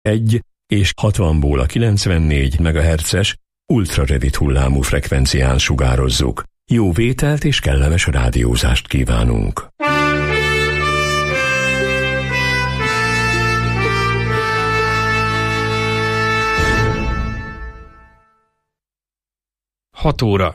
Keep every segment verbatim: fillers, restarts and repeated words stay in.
egy és hatvanból a kilencvennégy megahertzes ultrarövid hullámú frekvencián sugározzuk. Jó vételt és kellemes rádiózást kívánunk! hat óra.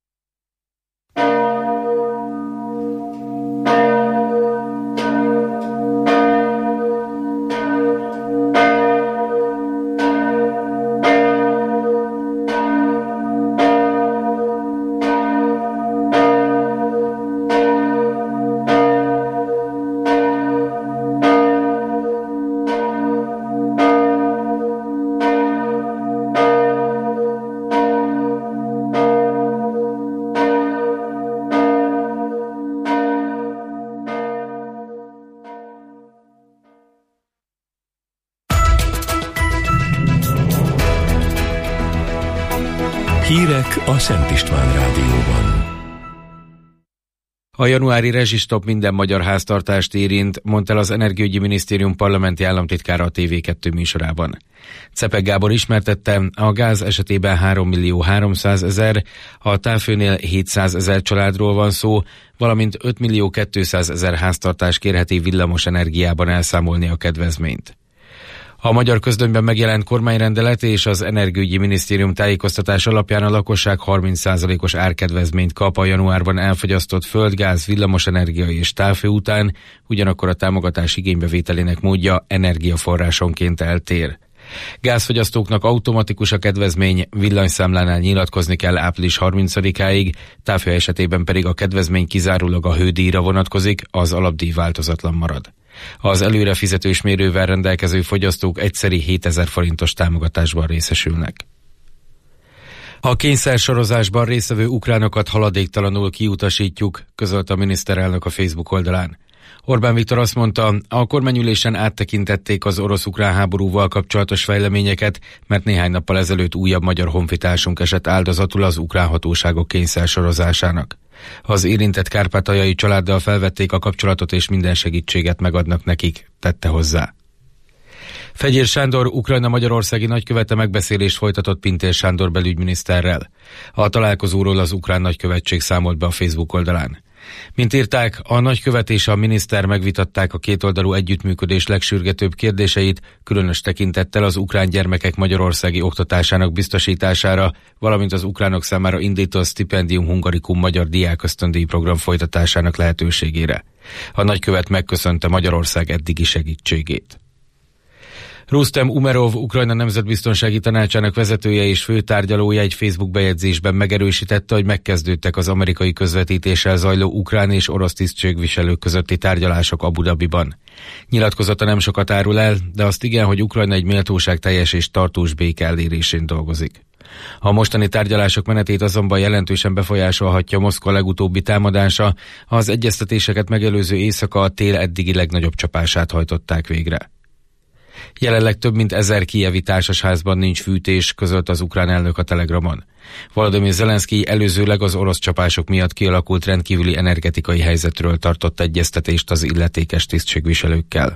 Hírek a Szent István Rádióban. A januári rezsistop minden magyar háztartást érint, mondta el az Energiaügyi Minisztérium parlamenti államtitkára a té vé kettő műsorában. Czepek Gábor ismertette, a gáz esetében három millió háromszázezer, a távfőnél hétszázezer családról van szó, valamint öt millió kétszázezer háztartás kérheti villamos energiában elszámolni a kedvezményt. A Magyar Közlönyben megjelent kormányrendelet és az Energiaügyi Minisztérium tájékoztatás alapján a lakosság harminc százalékos árkedvezményt kap a januárban elfogyasztott földgáz, villamosenergia és távfő után, ugyanakkor a támogatás igénybevételének módja energiaforrásonként eltér. Gázfogyasztóknak automatikus a kedvezmény, villanyszámlánál nyilatkozni kell április harmincadikáig, távfő esetében pedig a kedvezmény kizárólag a hődíjra vonatkozik, az alapdíj változatlan marad. Az előre fizetős mérővel rendelkező fogyasztók egyszeri hétezer forintos támogatásban részesülnek. A kényszersorozásban résztvevő ukránokat haladéktalanul kiutasítjuk, közölte a miniszterelnök a Facebook oldalán. Orbán Viktor azt mondta, a kormányülésen áttekintették az orosz-ukrán háborúval kapcsolatos fejleményeket, mert néhány nappal ezelőtt újabb magyar honfitársunk esett áldozatul az ukrán hatóságok kényszersorozásának. Az érintett kárpátaljai családdal felvették a kapcsolatot és minden segítséget megadnak nekik, tette hozzá. Fejér Sándor Ukrajna magyarországi nagykövete megbeszélést folytatott Pintér Sándor belügyminiszterrel. A találkozóról az ukrán nagykövetség számolt be a Facebook oldalán. Mint írták, a nagykövet és a miniszter megvitatták a kétoldalú együttműködés legsürgetőbb kérdéseit, különös tekintettel az ukrán gyermekek magyarországi oktatásának biztosítására, valamint az ukránok számára indított Stipendium Hungarikum magyar diákösztöndíj program folytatásának lehetőségére. A nagykövet megköszönte Magyarország eddigi segítségét. Rustem Umerov, Ukrajna Nemzetbiztonsági Tanácsának vezetője és főtárgyalója egy Facebook bejegyzésben megerősítette, hogy megkezdődtek az amerikai közvetítéssel zajló ukrán és orosz tisztségviselők közötti tárgyalások Abu Dhabiban. Nyilatkozata nem sokat árul el, de azt igen, hogy Ukrajna egy méltóságteljes és tartós béke elérésén dolgozik. A mostani tárgyalások menetét azonban jelentősen befolyásolhatja Moszkva legutóbbi támadása, az egyeztetéseket megelőző éjszaka a tél eddigi legnagyobb csapását hajtották végre. Jelenleg több mint ezer kijevi társasházban nincs fűtés, közölt az ukrán elnök a Telegramon. Volodymyr Zelenszkij előzőleg az orosz csapások miatt kialakult rendkívüli energetikai helyzetről tartott egyeztetést az illetékes tisztségviselőkkel.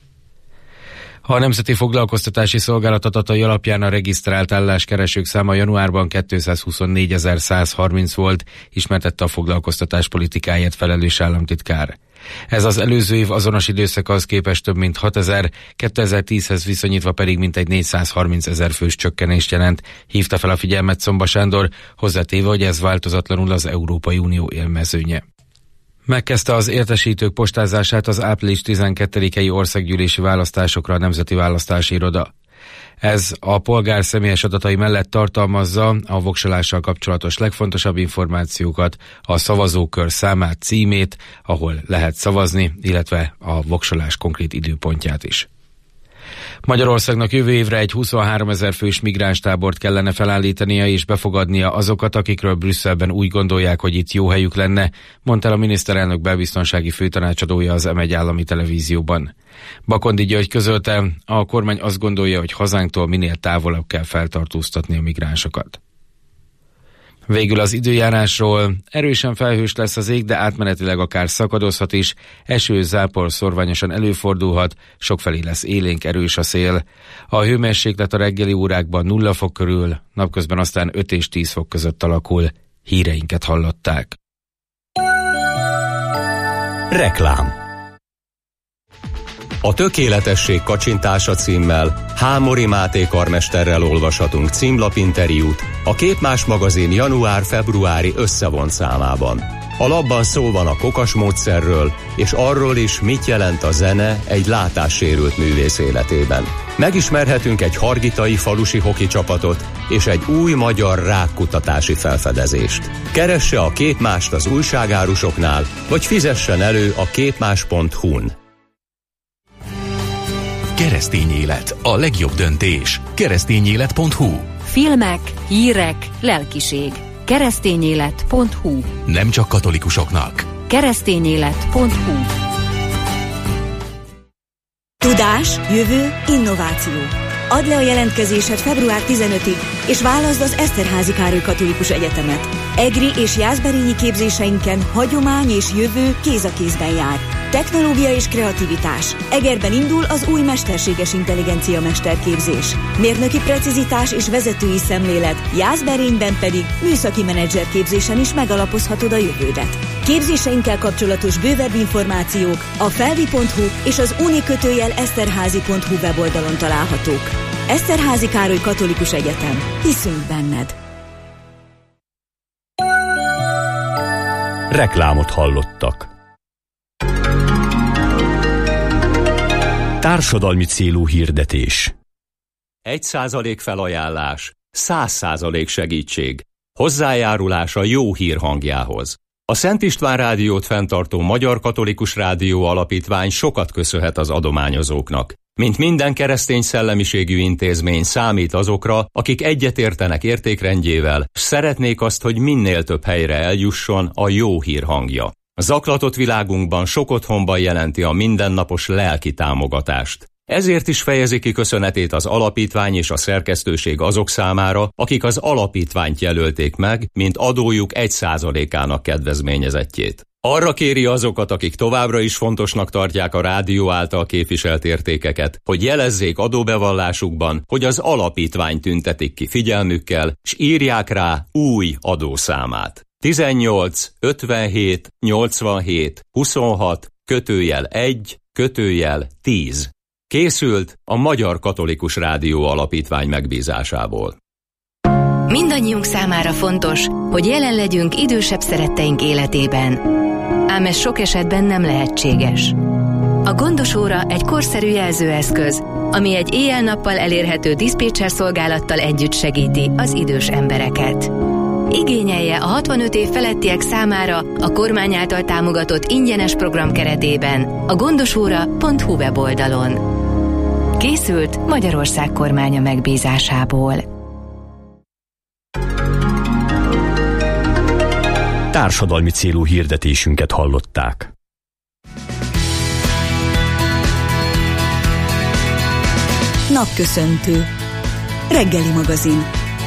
A Nemzeti Foglalkoztatási Szolgálat adatai alapján a regisztrált álláskeresők száma januárban kétszázhuszonnégyezer-százharminc volt, ismertette a foglalkoztatás politikáért felelős államtitkár. Ez az előző év azonos időszakához képest több mint hatezer, kétezer-tízhez viszonyítva pedig mintegy négyszázharmincezer fős csökkenést jelent, hívta fel a figyelmet Szomba Sándor, hozzátéve, hogy ez változatlanul az Európai Unió élmezőnye. Megkezdte az értesítők postázását az április tizenkettedikei országgyűlési választásokra a Nemzeti Választási Iroda. Ez a polgár személyes adatai mellett tartalmazza a voksolással kapcsolatos legfontosabb információkat, a szavazókör számát, címét, ahol lehet szavazni, illetve a voksolás konkrét időpontját is. Magyarországnak jövő évre egy huszonháromezer fős migránstábort kellene felállítania és befogadnia azokat, akikről Brüsszelben úgy gondolják, hogy itt jó helyük lenne, mondta el a miniszterelnök belbiztonsági főtanácsadója az em egy állami televízióban. Bakondi György közölte, a kormány azt gondolja, hogy hazánktól minél távolabb kell feltartóztatni a migránsokat. Végül az időjárásról. Erősen felhős lesz az ég, de átmenetileg akár szakadozhat is. Eső, zápor szorványosan előfordulhat, sokfelé lesz élénk erős a szél. A hőmérséklet a reggeli órákban nulla fok körül, napközben aztán öt és tíz fok között alakul. Híreinket hallották. Reklám. A tökéletesség kacsintása címmel Hámori Máté karmesterrel olvashatunk címlapinterjút a Képmás magazin január-februári összevont számában. A labban szó van a kokas módszerről, és arról is, mit jelent a zene egy látássérült művész életében. Megismerhetünk egy hargitai falusi hoki csapatot és egy új magyar rákkutatási felfedezést. Keresse a Képmást az újságárusoknál, vagy fizessen elő a képmás pont hu-n. Keresztény élet, a legjobb döntés. keresztényélet pont hu. Filmek, hírek, lelkiség. keresztényélet pont hu. Nem csak katolikusoknak. keresztényélet pont hu. Tudás, jövő, innováció. Add le a jelentkezésed február tizenötödikéig, és válaszd az Eszterházy Károly Katolikus Egyetemet. EGRI és Jászberényi képzéseinken hagyomány és jövő kéz a kézben jár. Technológia és kreativitás. Egerben indul az új mesterséges intelligencia mesterképzés. Mérnöki precizitás és vezetői szemlélet, Jászberényben pedig műszaki menedzserképzésen is megalapozhatod a jövődet. Képzéseinkkel kapcsolatos bővebb információk a felvi pont hu és az unikötőjel eszterházi pont hu weboldalon találhatók. Eszterházy Károly Katolikus Egyetem. Hiszünk benned! Reklámot hallottak. Társadalmi célú hirdetés. Egy százalék felajánlás, száz százalék segítség. Hozzájárulás a jó hír hangjához. A Szent István Rádiót fenntartó Magyar Katolikus Rádió Alapítvány sokat köszönhet az adományozóknak. Mint minden keresztény szellemiségű intézmény számít azokra, akik egyetértenek értékrendjével, s szeretnék azt, hogy minél több helyre eljusson a jó hír hangja. A zaklatott világunkban sok otthonban jelenti a mindennapos lelki támogatást. Ezért is fejezi ki köszönetét az alapítvány és a szerkesztőség azok számára, akik az alapítványt jelölték meg, mint adójuk egy százalékának kedvezményezettjét. Arra kéri azokat, akik továbbra is fontosnak tartják a rádió által képviselt értékeket, hogy jelezzék adóbevallásukban, hogy az alapítvány tüntetik ki figyelmükkel, s írják rá új adószámát. tizennyolc ötvenhét nyolcvanhét huszonhat kötőjel egy kötőjel tíz. Készült a Magyar Katolikus Rádió Alapítvány megbízásából. Mindannyiunk számára fontos, hogy jelen legyünk idősebb szeretteink életében. Ám ez sok esetben nem lehetséges. A gondosóra egy korszerű jelzőeszköz, ami egy éjjel-nappal elérhető diszpécser szolgálattal együtt segíti az idős embereket. Igényelje a hatvanöt év felettiek számára a kormány által támogatott ingyenes program keretében a gondosóra pont hu weboldalon. Készült Magyarország kormánya megbízásából. Társadalmi célú hirdetésünket hallották. Napköszöntő. Reggeli magazin.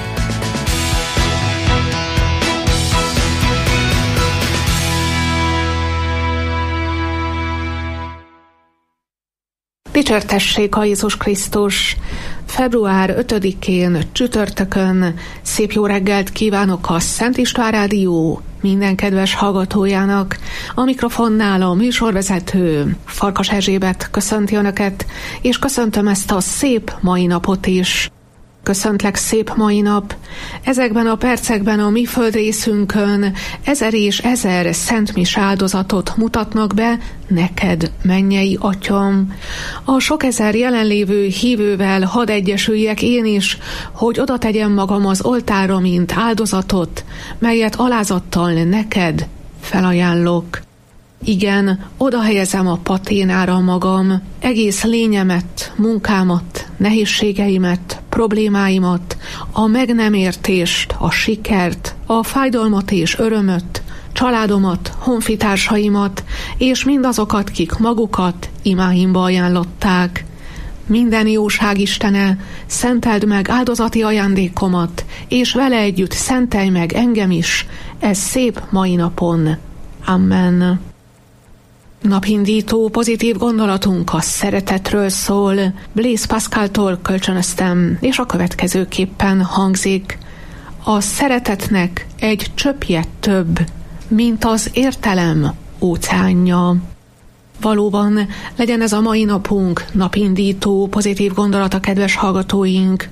Dicsértessék a Jézus Krisztus! február ötödikén csütörtökön szép jó reggelt kívánok a Szent István Rádió minden kedves hallgatójának. A mikrofonnál a műsorvezető Farkas Erzsébet köszönti Önöket, és köszöntöm ezt a szép mai napot is. Köszöntlek, szép mai nap! Ezekben a percekben a mi földrészünkön ezer és ezer szentmis áldozatot mutatnak be neked, mennyei Atyam. A sok ezer jelenlévő hívővel hadd egyesüljek én is, hogy oda tegyem magam az oltárra, mint áldozatot, melyet alázattal neked felajánlok. Igen, oda helyezem a paténára magam, egész lényemet, munkámat, nehézségeimet, problémáimat, a meg nem értést, a sikert, a fájdalmat és örömöt, családomat, honfitársaimat, és mindazokat, kik magukat imáimba ajánlották. Minden jóság Istene, szenteld meg áldozati ajándékomat, és vele együtt szentelj meg engem is, ez szép mai napon. Amen. Napindító pozitív gondolatunk a szeretetről szól. Blaise Pascaltól kölcsönöztem, és a következőképpen hangzik. A szeretetnek egy csöppje több, mint az értelem óceánja. Valóban legyen ez a mai napunk napindító pozitív gondolata, kedves hallgatóink.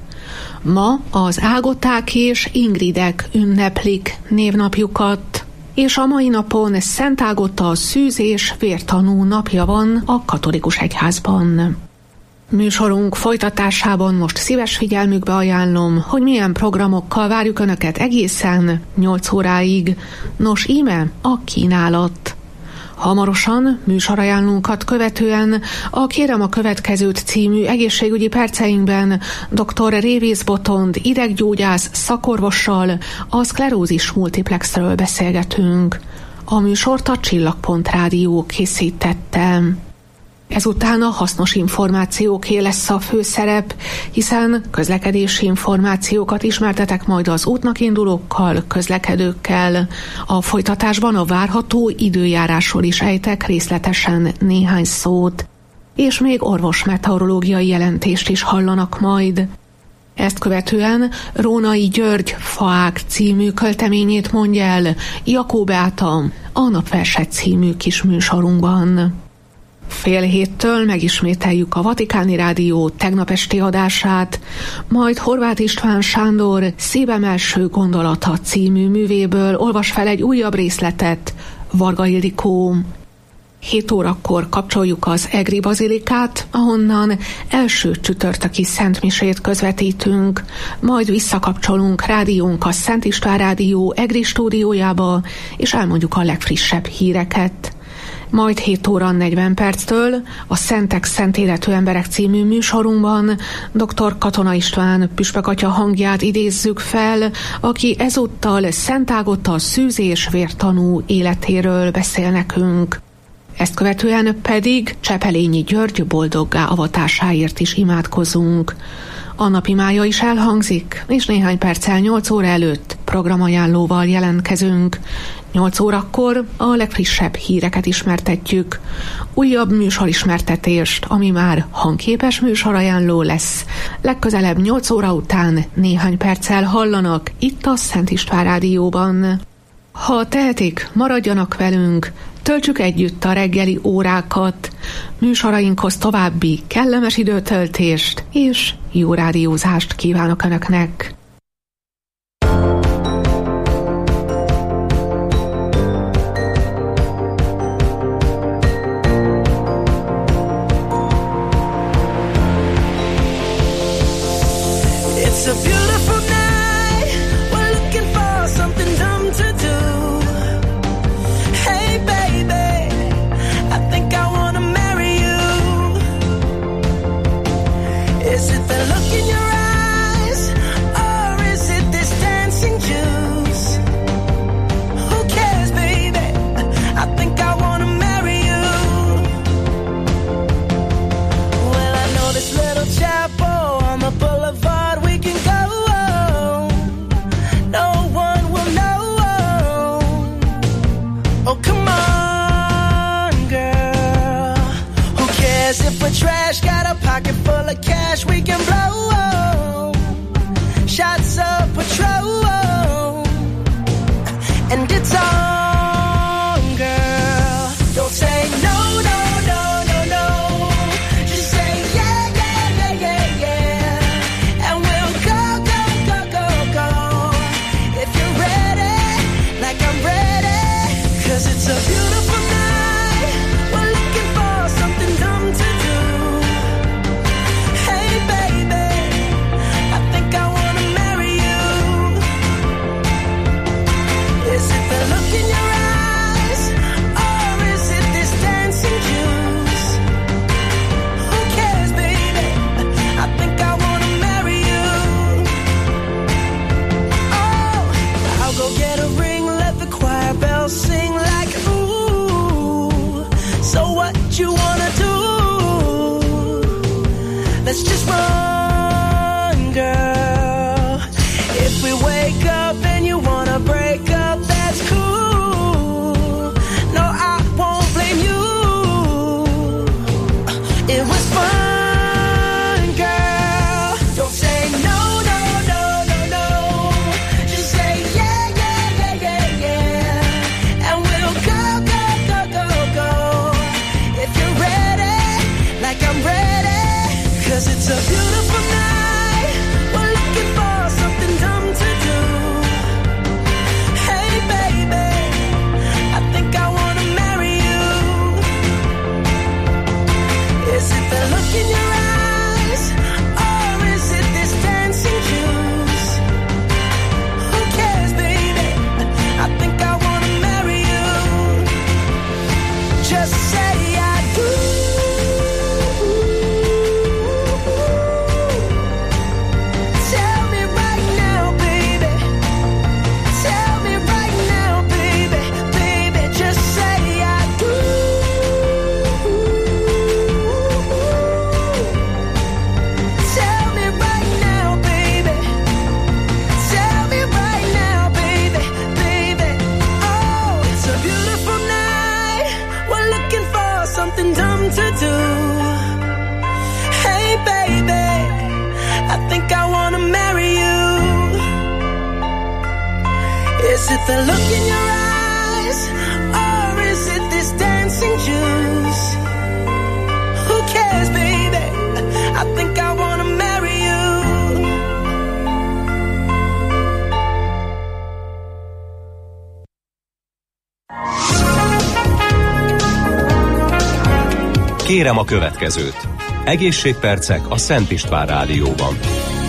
Ma az Ágoták és Ingridek ünneplik névnapjukat, és a mai napon Szent Ágota szűz és vértanú napja van a katolikus egyházban. Műsorunk folytatásában most szíves figyelmükbe ajánlom, hogy milyen programokkal várjuk Önöket egészen nyolc óráig. Nos, íme a kínálat. Hamarosan műsorajánlónkat követően a Kérem a következőt című egészségügyi perceinkben dr. Révész Botond ideggyógyász szakorvossal a szklerózis multiplexről beszélgetünk. A műsort a Csillagpont Rádió készítette. Ezután a hasznos információké lesz a főszerep, hiszen közlekedési információkat ismertetek majd az útnak indulókkal, közlekedőkkel. A folytatásban a várható időjárásról is ejtek részletesen néhány szót, és még orvosmeteorológiai jelentést is hallanak majd. Ezt követően Rónai György Faák című költeményét mondja el Jakó Beáta a Napverse című kis műsorunkban. Fél héttől megismételjük a Vatikáni Rádió tegnap esti adását, majd Horváth István Sándor Szívem első gondolata című művéből olvas fel egy újabb részletet Varga Ildikó. Hét órakor kapcsoljuk az Egri Bazilikát, ahonnan első csütörtöki szentmisét közvetítünk, majd visszakapcsolunk rádiónk a Szent István Rádió Egri stúdiójába, és elmondjuk a legfrissebb híreket. Majd hét óra negyven perctől a Szentek Szent Életű Emberek című műsorunkban dr. Katona István püspök atya hangját idézzük fel, aki ezúttal Szent Ágota szűz és vértanú életéről beszél nekünk. Ezt követően pedig Csepelényi György boldoggá avatásáért is imádkozunk. A napimája is elhangzik, és néhány perccel nyolc óra előtt programajánlóval jelentkezünk. nyolc órakor a legfrissebb híreket ismertetjük. Újabb műsorismertetést, ami már hangképes műsorajánló lesz. Legközelebb nyolc óra után néhány perccel hallanak itt a Szent István Rádióban. Ha tehetik, maradjanak velünk, töltsük együtt a reggeli órákat, műsorainkhoz további kellemes időtöltést és jó rádiózást kívánok Önöknek. It's a beautiful night, we're looking for something dumb to do. Hey baby, I think I wanna marry you. Is it the look in your eyes, or is it this dancing juice? Who cares baby, I think I wanna marry you. Well I know this little chapel on the boulevard we can go. No one will know. Oh come on girl, who cares if we're trash? Got a pocket full of cash we can blow. Is it the look in your eyes, or is it this dancing juice? Who cares, baby? I think I wanna marry you. Kérem a következőt. Egészségpercek a Szent István Rádióban.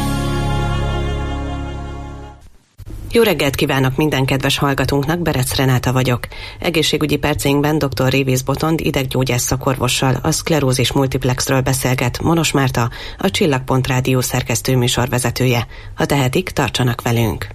Jó reggelt kívánok minden kedves hallgatónknak, Berec Renáta vagyok. Egészségügyi perceinkben dr. Révész Botond ideggyógyász szakorvossal a szklerózis multiplexről beszélget Monos Márta, a Csillagpont Rádió szerkesztő műsorvezetője. Ha tehetik, tartsanak velünk!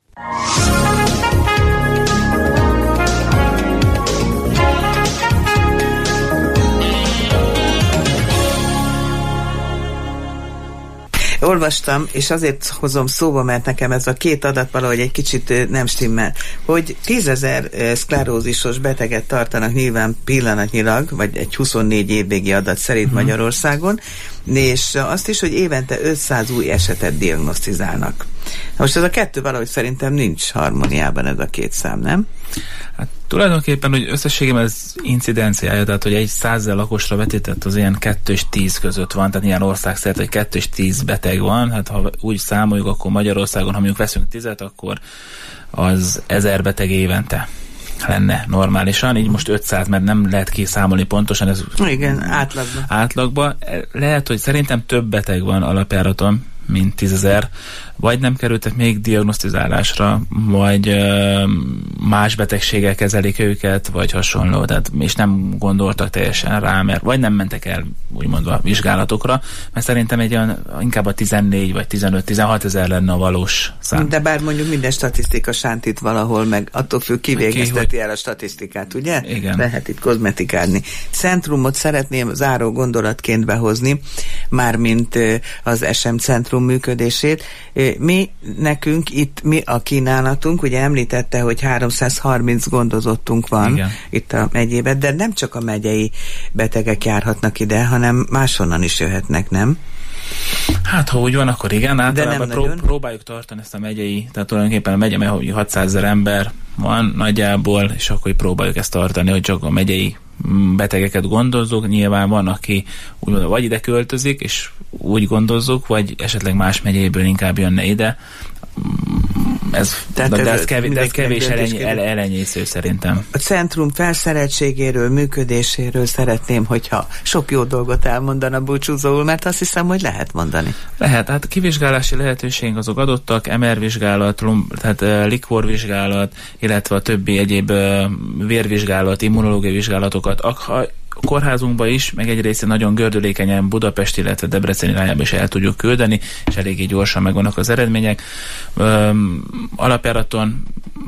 Olvastam, és azért hozom szóba, mert nekem ez a két adat valahogy egy kicsit nem stimmel, hogy tízezer szklerózisos beteget tartanak nyilván pillanatnyilag, vagy egy huszonnégy évvégi adat szerint uh-huh. Magyarországon, és azt is, hogy évente ötszáz új esetet diagnosztizálnak. Most ez a kettő valahogy szerintem nincs harmóniában, ez a két szám, nem? Hát tulajdonképpen, hogy összességében ez incidenciája, tehát hogy egy százezer lakosra vetített az ilyen kettő és tíz között van, tehát ilyen országszerte, hogy kettő és tíz beteg van, hát ha úgy számoljuk, akkor Magyarországon, ha mondjuk veszünk tízet, akkor az ezer beteg évente lenne normálisan, így most ötszáz, mert nem lehet kiszámolni pontosan. Ez igen, átlagban. Átlagban. Lehet, hogy szerintem több beteg van alapjáraton, mint tízezer, vagy nem kerültek még diagnosztizálásra, vagy ö, más betegséggel kezelik őket, vagy hasonló, tehát és nem gondoltak teljesen rá, mert vagy nem mentek el úgymond a vizsgálatokra, mert szerintem egy olyan, inkább a tizennégy vagy tizenöt-tizenhat ezer lenne a valós szám. De bár mondjuk minden statisztika sántít valahol, meg attól függ, kivégezteti el a statisztikát, ugye? Igen. Lehet itt kozmetikálni. Centrumot szeretném záró gondolatként behozni, mármint az es em centrum működését. Mi, nekünk itt, mi a kínálatunk, ugye említette, hogy háromszázharminc gondozottunk van. Igen. Itt a megyében, de nem csak a megyei betegek járhatnak ide, hanem máshonnan is jöhetnek, nem? Hát, ha úgy van, akkor igen, általában pró- próbáljuk tartani ezt a megyei, tehát tulajdonképpen a megye, mert hatszázezer ember van nagyjából, és akkor próbáljuk ezt tartani, hogy csak a megyei betegeket gondozzuk. Nyilván van, aki úgy vagy ide költözik, és úgy gondozzuk, vagy esetleg más megyéből inkább jönne ide. Ez, de, de ez kevés, de ez kevés eleny, el, elenyésző szerintem. A centrum felszereltségéről, működéséről szeretném, hogyha sok jó dolgot elmondana búcsúzóul, mert azt hiszem, hogy lehet mondani. Lehet, hát kivizsgálási lehetőségek azok adottak, em er vizsgálat, tehát uh, likvorvizsgálat, illetve a többi egyéb uh, vérvizsgálat, immunológiai vizsgálatokat. Ha a kórházunkba is, meg egy része nagyon gördülékenyen Budapest, illetve Debrecen irányába is el tudjuk küldeni, és eléggé gyorsan megvannak az eredmények. Öm, alapjáraton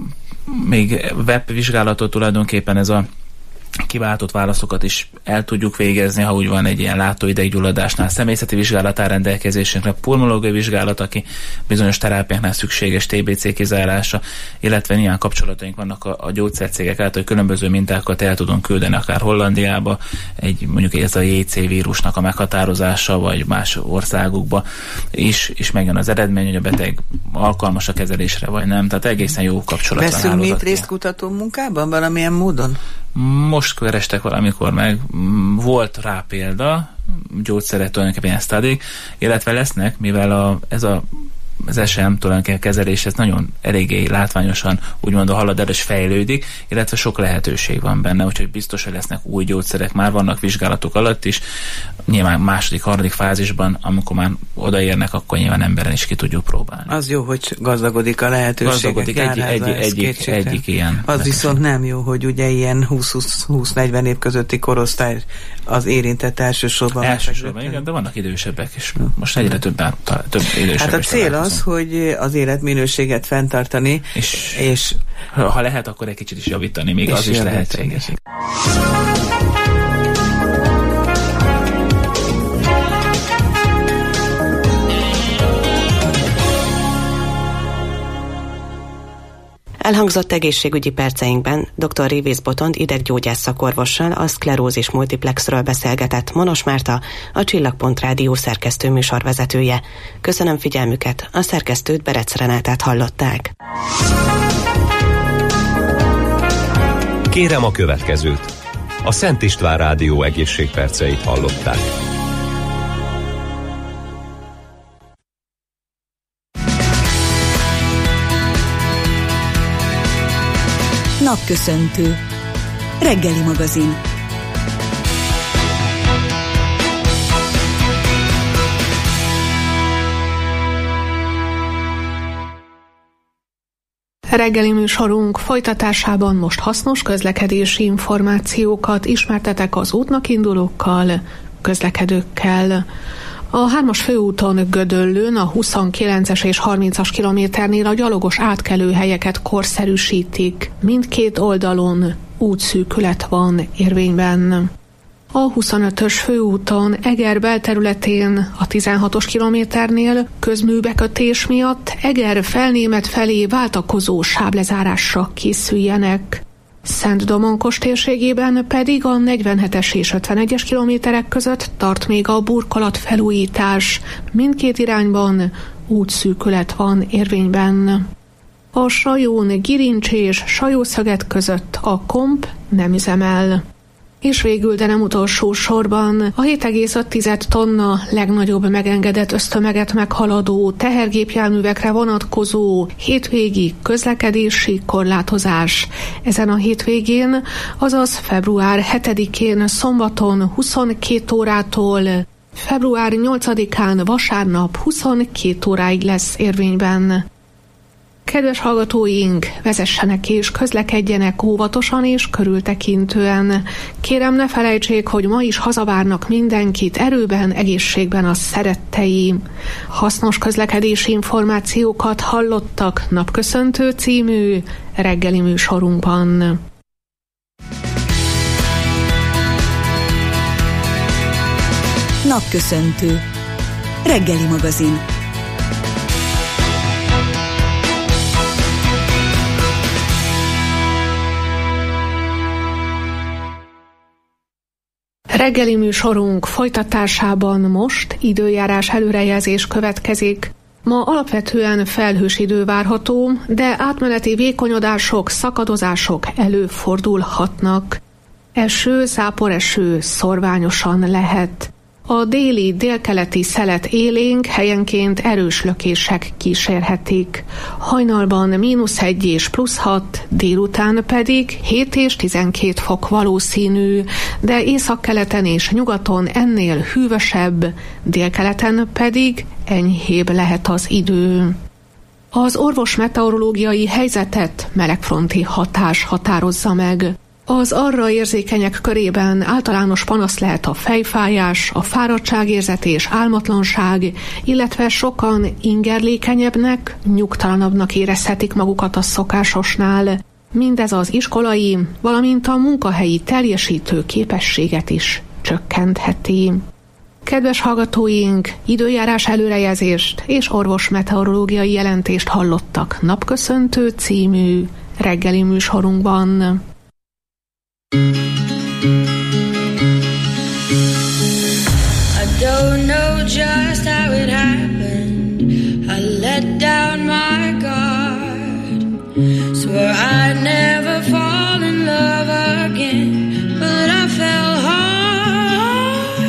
még webvizsgálatot tulajdonképpen ez a kiváltott válaszokat is el tudjuk végezni, ha úgy van egy ilyen látóideggyulladásnál. Személyzeti vizsgálat áll rendelkezésünkre, pulmonológiai vizsgálat, aki bizonyos terápiáknál szükséges té bé cé kizárása, illetve ilyen kapcsolataink vannak a, a gyógyszercégek által, hogy különböző mintákat el tudunk küldeni akár Hollandiába, egy mondjuk ez a jé cé vírusnak a meghatározása, vagy más országokba is, és megjön az eredmény, hogy a beteg alkalmas a kezelésre, vagy nem. Tehát egészen jó kapcsolat van. Veszünk mi itt részt kutató munkában valamilyen módon? Most kerestek valamikor meg, volt rá példa, gyógyszerek tulajdonképpen ilyen sztadik, illetve lesznek, mivel a, ez a az es em tulajdonképpen kezelés, ez nagyon eléggé látványosan úgymond a halad és fejlődik, illetve sok lehetőség van benne, úgyhogy biztos, hogy lesznek új gyógyszerek, már vannak vizsgálatok alatt is, nyilván második, harmadik fázisban, amikor már odaérnek, akkor nyilván emberen is ki tudjuk próbálni. Az jó, hogy gazdagodik a lehetőségek. Gazdagodik, egy, egy, egyik, egyik ilyen. Az viszont nem jó, hogy ugye ilyen húsz-húsz-negyven év közötti korosztály az érintett elsősorban. Elsősorban, igen, de vannak idősebbek is. Most egyre több, több idősebbek. Hát a cél az, hogy az életminőséget fenntartani, és, és ha lehet, akkor egy kicsit is javítani, még az is lehetséges. Elhangzott egészségügyi perceinkben dr. Révész Botond ideggyógyász szakorvossal a szklerózis multiplexről beszélgetett Monos Márta, a Csillagpont Rádió szerkesztő műsorvezetője. Köszönöm figyelmüket, a szerkesztőt, Berec Renátát hallották. Kérem a következőt. A Szent István Rádió egészségperceit hallották. Napköszöntő. Reggeli magazin. Reggeli műsorunk folytatásában most hasznos közlekedési információkat ismertetek az útnak indulókkal, közlekedőkkel. A hármas főúton Gödöllőn a huszonkilences és harmincas kilométernél a gyalogos átkelőhelyeket korszerűsítik. Mindkét oldalon útszűkület van érvényben. A huszonötös főúton Eger belterületén a tizenhatos kilométernél közműbekötés miatt Eger Felnémet felé váltakozó sáblezárásra készüljenek. Szent-Domonkos térségében pedig a negyvenhetes és ötvenegyes kilométerek között tart még a burkolat felújítás. Mindkét irányban útszűkület van érvényben. A Sajón Girincs és Sajószöget között a Komp nem üzemel. És végül, de nem utolsó sorban, a hét egész öt tonna legnagyobb megengedett össztömeget meghaladó tehergépjárművekre vonatkozó hétvégi közlekedési korlátozás. Ezen a hétvégén, azaz február hetedikén szombaton huszonkét órától, február nyolcadikán vasárnap huszonkét óráig lesz érvényben. Kedves hallgatóink, vezessenek és közlekedjenek óvatosan és körültekintően. Kérem, ne felejtsék, hogy ma is hazavárnak mindenkit erőben, egészségben a szerettei. Hasznos közlekedési információkat hallottak Napköszöntő című reggeli műsorunkban. Napköszöntő. Reggeli magazin. Reggeli műsorunk folytatásában most időjárás előrejelzés következik. Ma alapvetően felhős idő várható, de átmeneti vékonyodások, szakadozások előfordulhatnak. Eső, záporeső szorványosan lehet. A déli, délkeleti szelet élénk, helyenként erős lökések kísérhetik. Hajnalban mínusz egy és plusz hat, délután pedig hét és tizenkét fok valószínű, de északkeleten és nyugaton ennél hűvösebb, délkeleten pedig enyhébb lehet az idő. Az orvosmeteorológiai helyzetet melegfronti hatás határozza meg. Az arra érzékenyek körében általános panasz lehet a fejfájás, a fáradtságérzet és álmatlanság, illetve sokan ingerlékenyebbnek, nyugtalanabbnak érezhetik magukat a szokásosnál. Mindez az iskolai, valamint a munkahelyi teljesítő képességet is csökkentheti. Kedves hallgatóink, időjárás előrejelzést és orvosmeteorológiai jelentést hallottak Napköszöntő című reggeli műsorunkban. I don't know just how it happened. I let down my guard. Swore I'd never fall in love again, but I fell hard.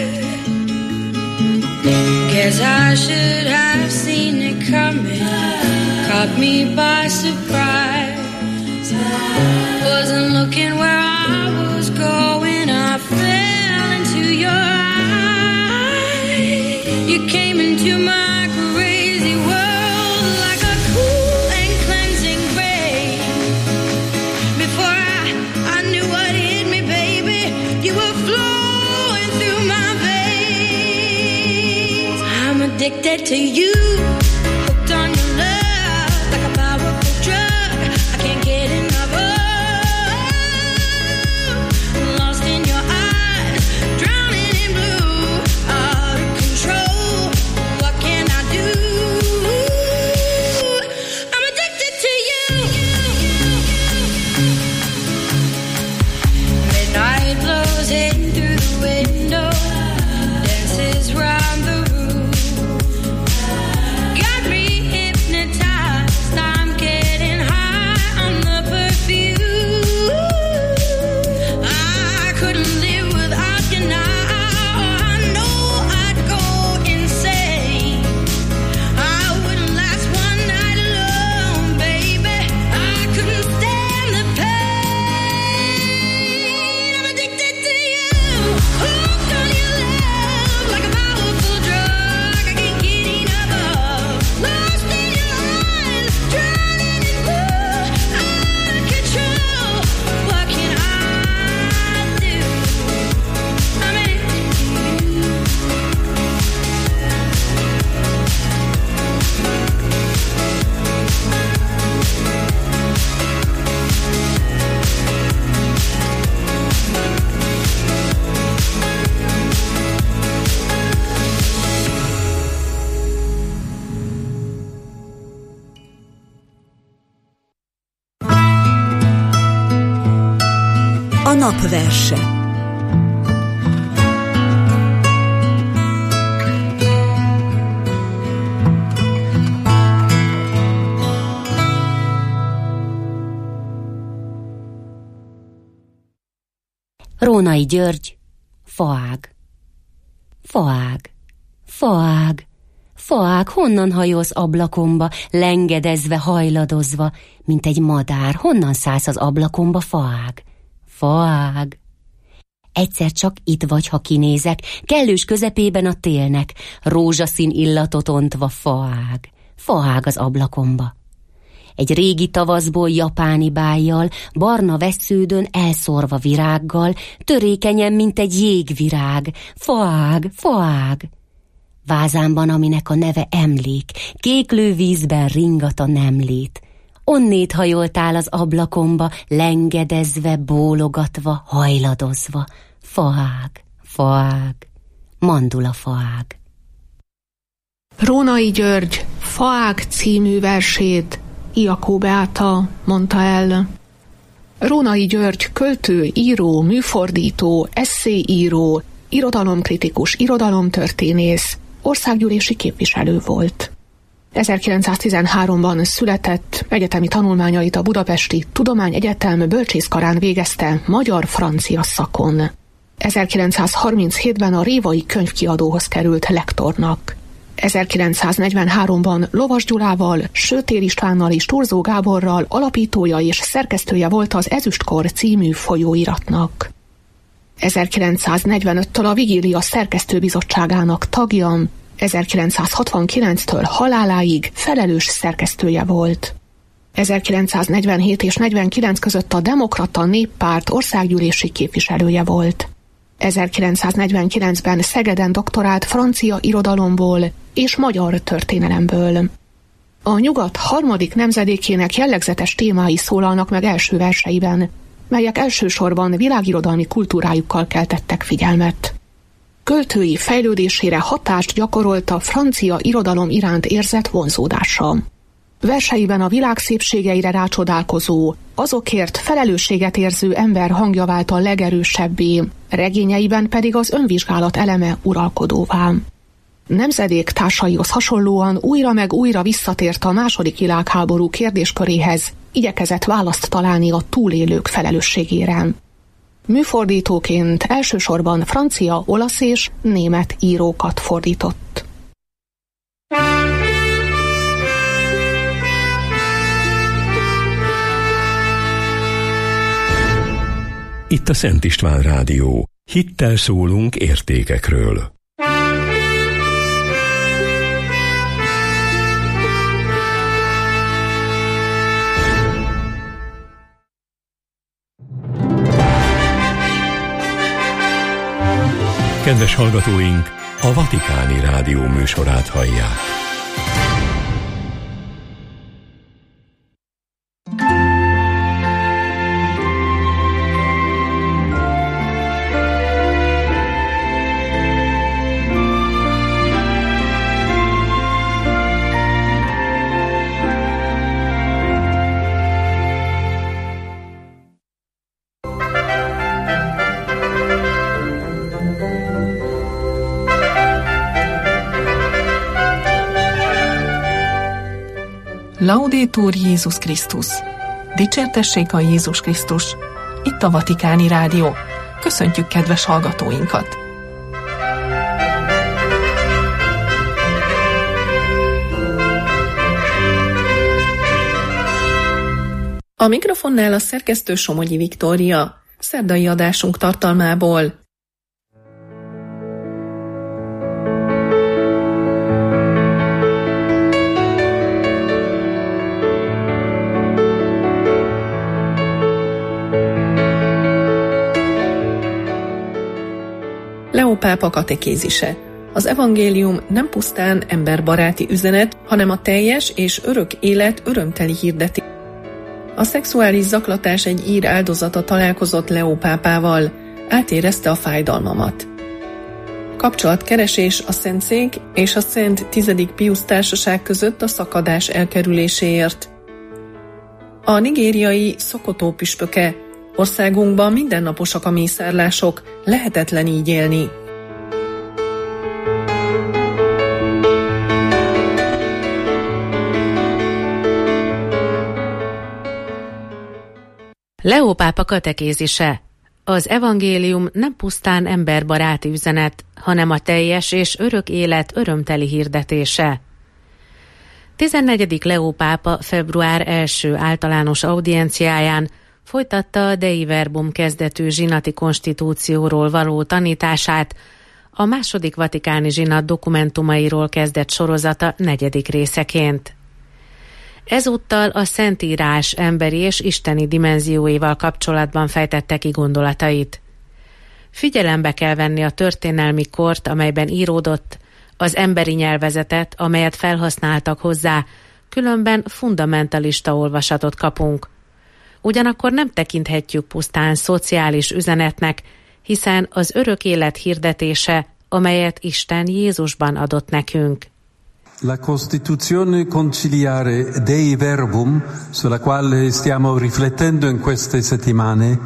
Guess I should have seen it coming. Caught me by surprise. Wasn't looking where I was going. I fell into your eyes. You came into my crazy world like a cool and cleansing rain. Before I, I knew what hit me, baby, you were flowing through my veins. I'm addicted to you, hooked on your love like a powerful drug. I can't get enough of. Napverse. Rónai György, faág. Faág, faág, faág, honnan hajolsz ablakomba, lengedezve, hajladozva, mint egy madár, honnan szállsz az ablakomba, faág? Faág. Egyszer csak itt vagy, ha kinézek, kellős közepében a télnek, rózsaszín illatot ontva, faág, faág az ablakomba. Egy régi tavaszból japáni bájjal, barna vessződön elszórva virággal, törékenyen, mint egy jégvirág, faág, faág. Vázámban, aminek a neve emlék, kéklő vízben ringat a nemlét. Onnét hajoltál az ablakomba, lengedezve, bólogatva, hajladozva. Faág, faág, mandula faág. Rónai György Faág című versét Iakó Beáta mondta el. Rónai György költő, író, műfordító, esszéíró, irodalomkritikus, irodalomtörténész, országgyűlési képviselő volt. ezerkilencszáztizenháromban született, egyetemi tanulmányait a Budapesti Tudományegyetem bölcsészkarán végezte magyar-francia szakon. ezerkilencszázharminchétben a Révai Könyvkiadóhoz került lektornak. ezerkilencszáznegyvenháromban Lovas Gyulával, Sötér Istvánnal és Turzó Gáborral alapítója és szerkesztője volt az Ezüstkor című folyóiratnak. ezerkilencszáznegyvenöttől a Vigília szerkesztőbizottságának tagja, ezerkilencszázhatvankilenctől haláláig felelős szerkesztője volt. ezerkilencszáznegyvenhét és negyvenkilenc között a Demokrata Néppárt országgyűlési képviselője volt. ezerkilencszáznegyvenkilencben Szegeden doktorált francia irodalomból és magyar történelemből. A nyugat harmadik nemzedékének jellegzetes témái szólalnak meg első verseiben, melyek elsősorban világirodalmi kultúrájukkal keltettek figyelmet. Költői fejlődésére hatást gyakorolt a francia irodalom iránt érzett vonzódása. Verseiben a világ szépségeire rácsodálkozó, azokért felelősséget érző ember hangja vált a legerősebbé, regényeiben pedig az önvizsgálat eleme uralkodóvá. Nemzedék társaihoz hasonlóan újra meg újra visszatért a második világháború kérdésköréhez, igyekezett választ találni a túlélők felelősségére. Műfordítóként elsősorban francia, olasz és német írókat fordított. Itt a Szent István Rádió. Hittel szólunk értékekről. Kedves hallgatóink, a Vatikáni Rádió műsorát hallják. Laudetur Jézus Krisztus! Dicsértessék a Jézus Krisztus! Itt a Vatikáni Rádió. Köszöntjük kedves hallgatóinkat! A mikrofonnál a szerkesztő Somogyi Viktória, szerdai adásunk tartalmából. Leó pápa katekézise. Az evangélium nem pusztán emberbaráti üzenet, hanem a teljes és örök élet örömteli hirdetés. A szexuális zaklatás egy ír áldozata találkozott Leó pápával, átérezte a fájdalmamat. Kapcsolatkeresés a Szentszék és a Szent tizedik Piusz társaság között a szakadás elkerüléséért. A nigériai Szokotó püspöke Országunkban mindennaposak a mészárlások, lehetetlen így élni. Leó pápa katekézise. Az evangélium nem pusztán emberbaráti üzenet, hanem a teljes és örök élet örömteli hirdetése. tizennegyedik Leó pápa február első általános audienciáján folytatta a Dei Verbum kezdetű zsinati konstitúcióról való tanítását, a második vatikáni zsinat dokumentumairól kezdett sorozata negyedik részeként. Ezúttal a Szentírás emberi és isteni dimenzióival kapcsolatban fejtette ki gondolatait. Figyelembe kell venni a történelmi kort, amelyben íródott, az emberi nyelvezetet, amelyet felhasználtak hozzá, különben fundamentalista olvasatot kapunk. Ugyanakkor nem tekinthetjük pusztán szociális üzenetnek, hiszen az örök élet hirdetése, amelyet Isten Jézusban adott nekünk. La Costituzione conciliare Dei Verbum, sulla quale stiamo riflettendo in queste settimane,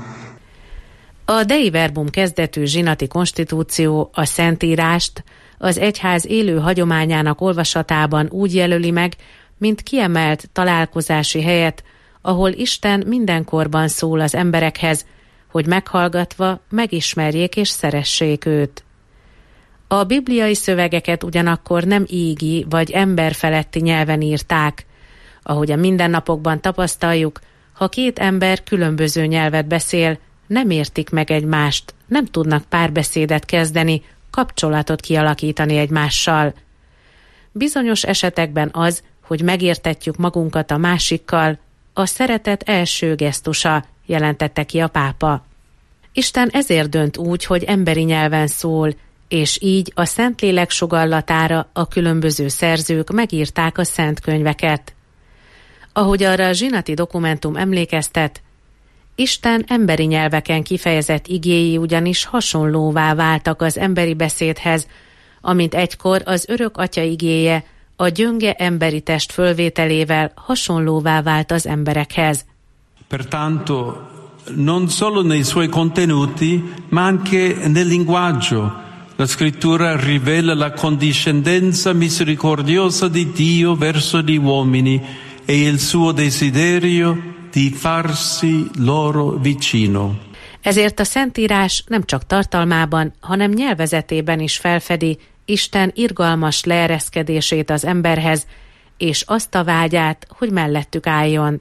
a Dei Verbum kezdetű zsinati konstitúció a Szentírást az egyház élő hagyományának olvasatában úgy jelöli meg, mint kiemelt találkozási helyet, ahol Isten mindenkorban szól az emberekhez, hogy meghallgatva megismerjék és szeressék őt. A bibliai szövegeket ugyanakkor nem ígi vagy emberfeletti nyelven írták. Ahogy a mindennapokban tapasztaljuk, ha két ember különböző nyelvet beszél, nem értik meg egymást, nem tudnak párbeszédet kezdeni, kapcsolatot kialakítani egymással. Bizonyos esetekben az, hogy megértetjük magunkat a másikkal, a szeretet első gesztusa, jelentette ki a pápa. Isten ezért dönt úgy, hogy emberi nyelven szól, és így a Szentlélek sugallatára a különböző szerzők megírták a szent könyveket. Ahogy arra a zsinati dokumentum emlékeztet, Isten emberi nyelveken kifejezett igéi ugyanis hasonlóvá váltak az emberi beszédhez, amint egykor az örök Atya igéje a gyönge emberi test fölvételével hasonlóvá vált az emberekhez. Pertanto, non solo nei suoi contenuti, ma anche nel linguaggio, la scrittura rivela la condiscendenza misericordiosa di Dio verso gli uomini e il suo desiderio di farsi loro vicino. Ezért a Szentírás nem csak tartalmában, hanem nyelvezetében is felfedi Isten irgalmas leereszkedését az emberhez, és azt a vágyát, hogy mellettük álljon.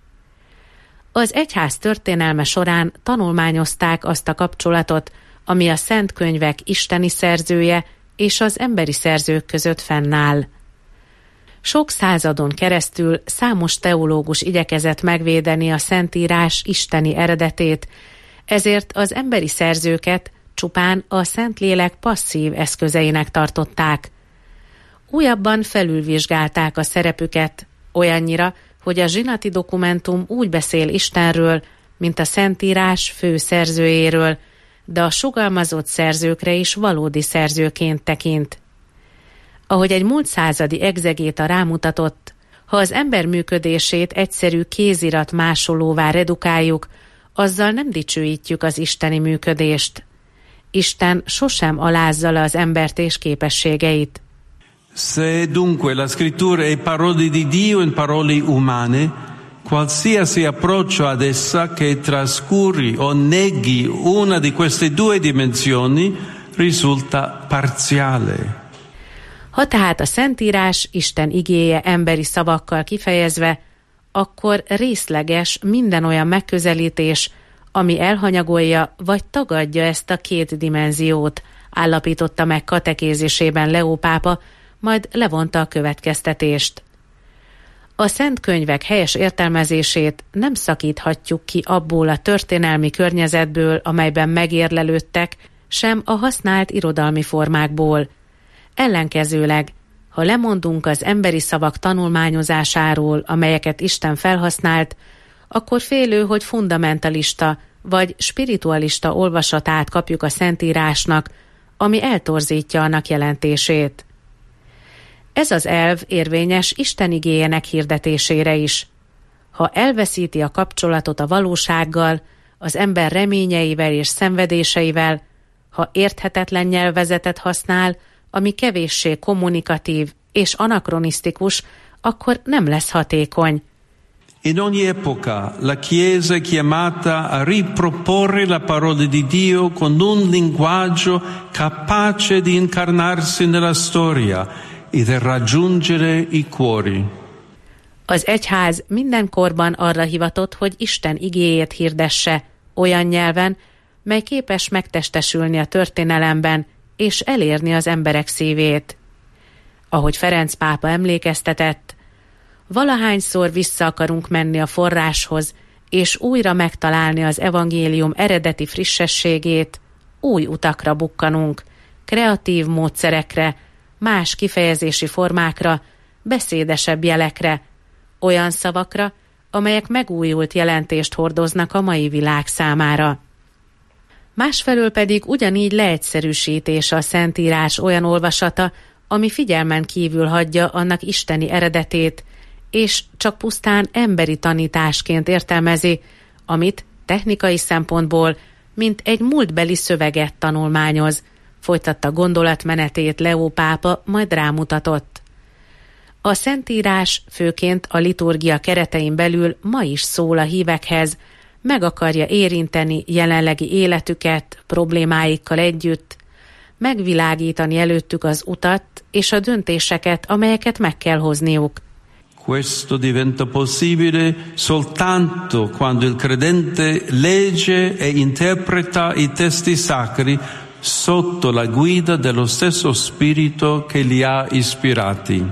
Az egyház történelme során tanulmányozták azt a kapcsolatot, ami a szent könyvek isteni szerzője és az emberi szerzők között fennáll. Sok századon keresztül számos teológus igyekezett megvédeni a Szentírás isteni eredetét, ezért az emberi szerzőket csupán a Szentlélek passzív eszközeinek tartották. Újabban felülvizsgálták a szerepüket, olyannyira, hogy a zsinati dokumentum úgy beszél Istenről, mint a Szentírás fő szerzőjéről, de a sugalmazott szerzőkre is valódi szerzőként tekint. Ahogy egy múlt századi egzegéta rámutatott, ha az ember működését egyszerű kézirat másolóvá redukáljuk, azzal nem dicsőítjük az isteni működést. Isten sosem alázza le az embert és képességeit. Se dunque la scrittura è parole di Dio in parole umane, qualsiasi approccio ad essa che trascuri o neghi una di queste due dimensioni risulta parziale. Ha tehát a Szentírás Isten igéje emberi szavakkal kifejezve, akkor részleges minden olyan megközelítés, ami elhanyagolja vagy tagadja ezt a két dimenziót, állapította meg katekézisében Leó pápa, majd levonta a következtetést. A szent könyvek helyes értelmezését nem szakíthatjuk ki abból a történelmi környezetből, amelyben megérlelődtek, sem a használt irodalmi formákból. Ellenkezőleg, ha lemondunk az emberi szavak tanulmányozásáról, amelyeket Isten felhasznált, akkor félő, hogy fundamentalista vagy spiritualista olvasatát kapjuk a Szentírásnak, ami eltorzítja annak jelentését. Ez az elv érvényes Isten igéjének hirdetésére is. Ha elveszíti a kapcsolatot a valósággal, az ember reményeivel és szenvedéseivel, ha érthetetlen nyelvezetet használ, ami kevéssé kommunikatív és anakronisztikus, akkor nem lesz hatékony. In ogni epoca la Chiesa è chiamata a riproporre la parola di Dio con un linguaggio capace di incarnarsi nella storia e di raggiungere i cuori. Az egyház minden korban arra hivatott, hogy Isten igéjét hirdesse olyan nyelven, mely képes megtestesülni a történelemben és elérni az emberek szívét. Ahogy Ferenc pápa emlékeztetett, valahányszor vissza akarunk menni a forráshoz, és újra megtalálni az evangélium eredeti frissességét, új utakra bukkanunk, kreatív módszerekre, más kifejezési formákra, beszédesebb jelekre, olyan szavakra, amelyek megújult jelentést hordoznak a mai világ számára. Másfelől pedig ugyanígy leegyszerűsítés a Szentírás olyan olvasata, ami figyelmen kívül hagyja annak isteni eredetét, és csak pusztán emberi tanításként értelmezi, amit technikai szempontból, mint egy múltbeli szöveget tanulmányoz, folytatta gondolatmenetét Leó pápa, majd rámutatott. A Szentírás főként a liturgia keretein belül ma is szól a hívekhez, meg akarja érinteni jelenlegi életüket problémáikkal együtt, megvilágítani előttük az utat és a döntéseket, amelyeket meg kell hozniuk. Questo diventa possibile soltanto quando il credente legge e interpreta i testi sacri sotto la guida dello stesso Spirito che li ha ispirati.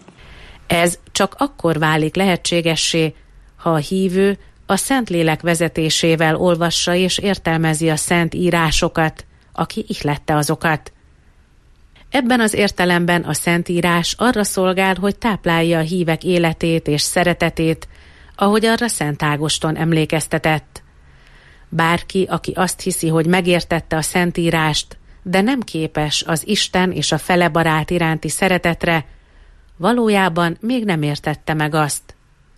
Ez csak akkor válik lehetségessé, ha a hívő a Szentlélek vezetésével olvassa és értelmezi a szent írásokat, aki ihlette azokat. Ebben az értelemben a Szentírás arra szolgál, hogy táplálja a hívek életét és szeretetét, ahogy arra Szent Ágoston emlékeztetett. Bárki, aki azt hiszi, hogy megértette a Szentírást, de nem képes az Isten és a fele barát iránti szeretetre, valójában még nem értette meg azt.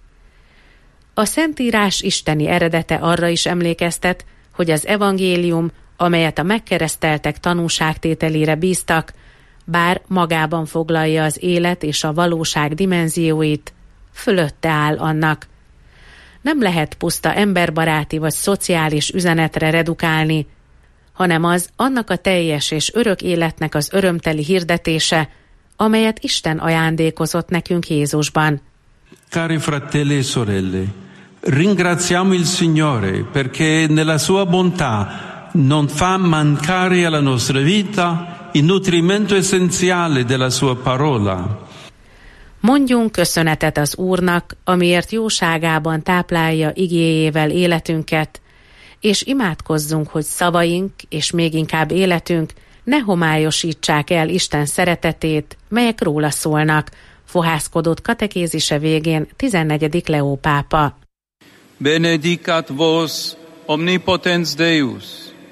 A Szentírás isteni eredete arra is emlékeztet, hogy az evangélium, amelyet a megkereszteltek tanúságtételére bíztak, bár magában foglalja az élet és a valóság dimenzióit, fölötte áll annak. Nem lehet puszta emberbaráti vagy szociális üzenetre redukálni, hanem az annak a teljes és örök életnek az örömteli hirdetése, amelyet Isten ajándékozott nekünk Jézusban. Cari fratelli e sorelle, ringraziamo il Signore perché nella sua bontà non fa mancare alla nostra vita il nutrimento essenziale della sua parola. Mondjunk köszönetet az Úrnak, amiért jóságában táplálja igéjével életünket, és imádkozzunk, hogy szavaink, és még inkább életünk ne homályosítsák el Isten szeretetét, melyek róla szólnak, fohászkodott katekézise végén tizennegyedik Leó pápa. Benedicat vos omnipotens Deus,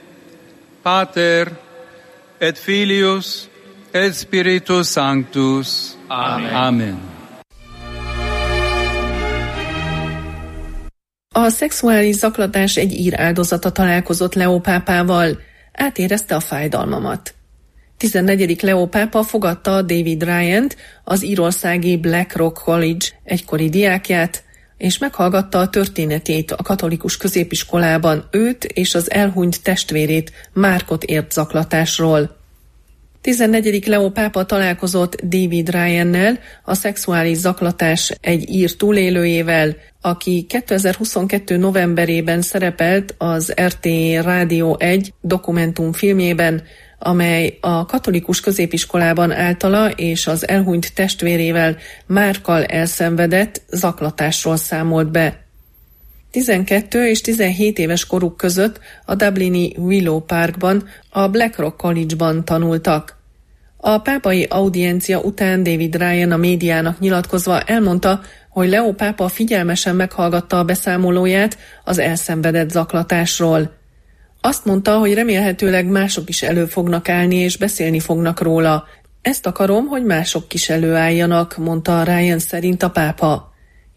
Pater et Filius et Spiritus Sanctus. Amen. Amen. A szexuális zaklatás egy ír áldozata találkozott Leó pápával, átérezte a fájdalmamat. tizennegyedik Leó pápa fogadta David Ryant, az írországi Blackrock College egykori diákját, és meghallgatta a történetét a katolikus középiskolában, őt és az elhunyt testvérét, Markot ért zaklatásról. tizennegyedik Leó pápa találkozott David Ryannel, a szexuális zaklatás egy ír túlélőjével, aki kétezer-huszonkettő novemberében szerepelt az er té é Rádió egy dokumentumfilmjében, amely a katolikus középiskolában általa és az elhunyt testvérével, Markkal elszenvedett zaklatásról számolt be. tizenkét és tizenhét éves koruk között a dublini Willow Parkban, a Blackrock College-ban tanultak. A pápai audiencia után David Ryan a médiának nyilatkozva elmondta, hogy Leó pápa figyelmesen meghallgatta a beszámolóját az elszenvedett zaklatásról. Azt mondta, hogy remélhetőleg mások is elő fognak állni és beszélni fognak róla. Ezt akarom, hogy mások is előálljanak, mondta Ryan szerint a pápa.